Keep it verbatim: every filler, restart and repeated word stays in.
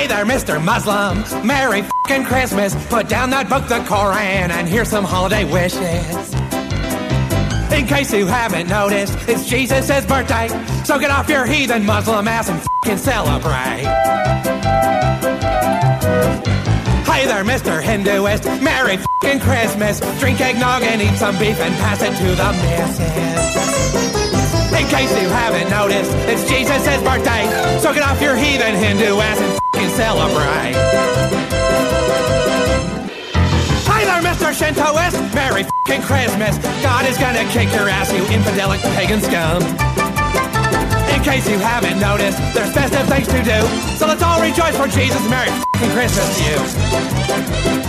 Hey there, Mister Muslim, Merry f***ing Christmas. Put down that book, the Koran, and here's some holiday wishes. In case you haven't noticed, it's Jesus' birthday, so get off your heathen Muslim ass and f***ing celebrate. Hey there, Mister Hinduist, Merry f***ing Christmas. Drink eggnog and eat some beef and pass it to the missus. In case you haven't noticed, it's Jesus' birthday, so get off your heathen Hindu ass and f***ing celebrate. Hey there, Mister Shintoist, Merry f***ing Christmas. God is gonna kick your ass, you infidelic pagan scum. In case you haven't noticed, there's festive things to do, so let's all rejoice for Jesus. Merry f***ing Christmas to you.